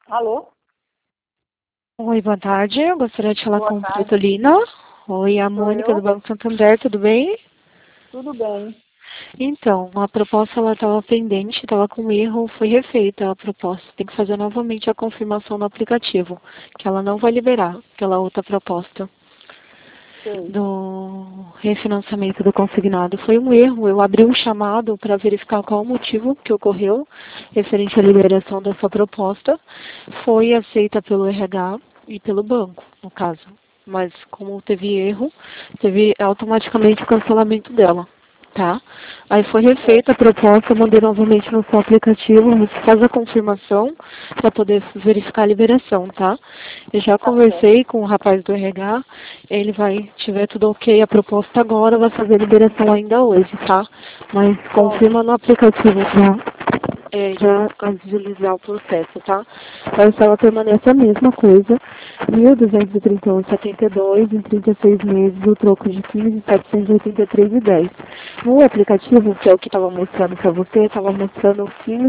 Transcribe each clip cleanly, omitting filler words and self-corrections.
Alô? Oi, boa tarde. Eu gostaria de falar Boa com a tarde. Petolina. Oi, a Sou Mônica do eu? Banco Santander, tudo bem? Tudo bem. Então, a proposta ela estava pendente, estava com erro, foi refeita a proposta. Tem que fazer novamente a confirmação no aplicativo, que ela não vai liberar aquela outra proposta Sei. do refinanciamento do consignado. Foi um erro, eu abri um chamado para verificar qual o motivo que ocorreu referente à liberação dessa proposta. Foi aceita pelo RH e pelo banco, no caso. Mas como teve erro, teve automaticamente o cancelamento dela, tá? Aí foi refeita a proposta, eu mandei novamente no seu aplicativo, você faz a confirmação para poder verificar a liberação, tá? Eu já Tá certo. conversei com o rapaz do RH, ele vai, tiver tudo ok, a proposta agora, vai fazer a liberação ainda hoje, tá? Mas Pronto. confirma no aplicativo já agilizar o processo, tá? A ela permanece a mesma coisa, 1.231,72 em 36 meses, o troco de 15.783,10. No aplicativo, que é o que estava mostrando para você, estava mostrando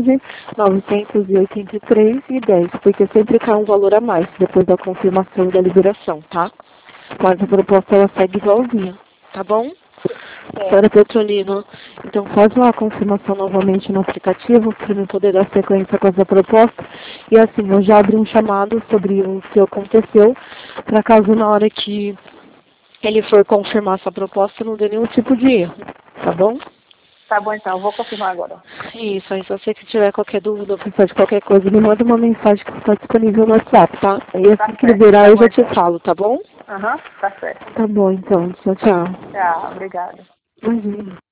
15.983,10, porque sempre cai um valor a mais depois da confirmação da liberação, tá? Mas a proposta ela segue igualzinha, tá bom? Certo. Senhora Petrolino, então faz uma confirmação novamente no aplicativo para eu poder dar sequência com essa proposta. E assim, eu já abri um chamado sobre o que aconteceu, para caso na hora que ele for confirmar essa proposta não dê nenhum tipo de erro, tá bom? Tá bom então, eu vou confirmar agora. Isso, aí se você que tiver qualquer dúvida ou precisar de qualquer coisa, me manda uma mensagem que está disponível no WhatsApp, tá? E Tá assim que certo. liberar Tá eu bom já te então. falo, tá bom? Aham, tá certo. Tá bom então, tchau, tchau. Tchau, obrigada. Imagina.